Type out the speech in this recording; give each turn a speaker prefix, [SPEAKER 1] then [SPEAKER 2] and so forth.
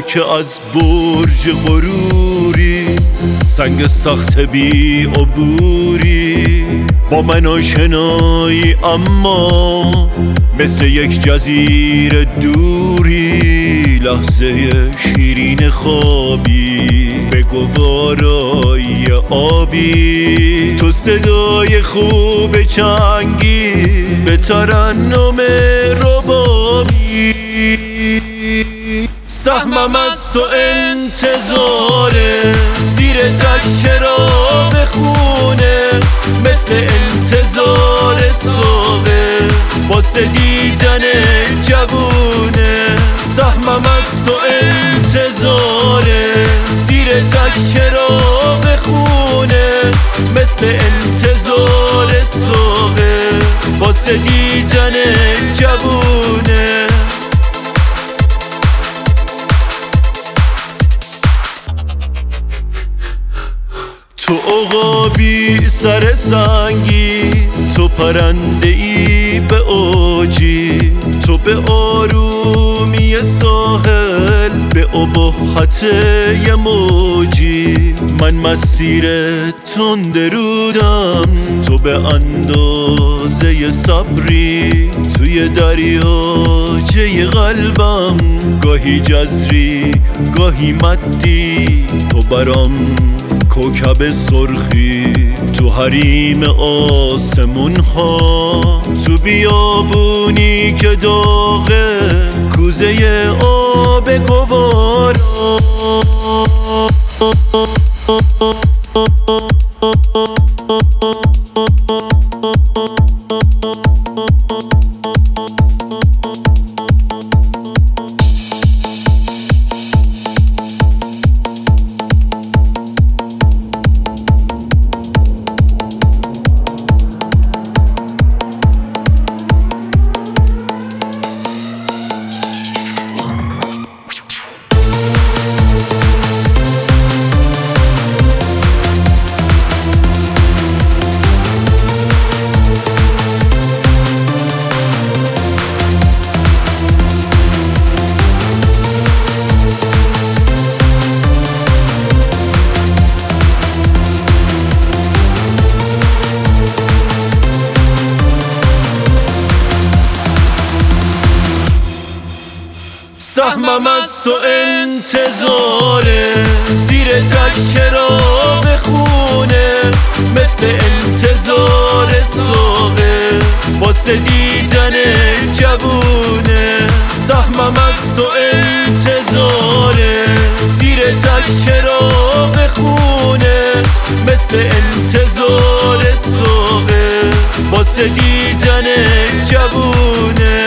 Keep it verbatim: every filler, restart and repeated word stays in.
[SPEAKER 1] که از برج غروری سنگ سخت بی عبوری با من آشنایی، اما مثل یک جزیره دوری، لحظه شیرین خوابی به گوارای آبی، تو صدای خوب چنگی به ترنم ربابی. سهمم از تو انتظاره زیر تک چراغ خونه، مثل انتظار صبح واسه دیدن جوونه. سهمم از تو انتظاره زیر تک چراغ خونه، مثل انتظار صبح واسه دیدن جوونه. تو عقابی سر سنگی، تو پرنده ای به اوجی، تو به آرومی ساحل، به ابهت یه موجی. من مسیر تند رودم، تو به اندازه صبری، توی دریاچه قلبم، گاهی جزری گاهی مدی، تو برام کوکب سرخی، تو حریم آسمون ها، تو بیابونی که داغه کوزه آب گوارا. سهمم از تو انتظاره زیر تک چراغ خونه، مثل انتظار صبح واسه دیدن جوونه. سهمم از تو انتظاره زیر تک چراغ خونه، مثل انتظار صبح واسه دیدن جوونه.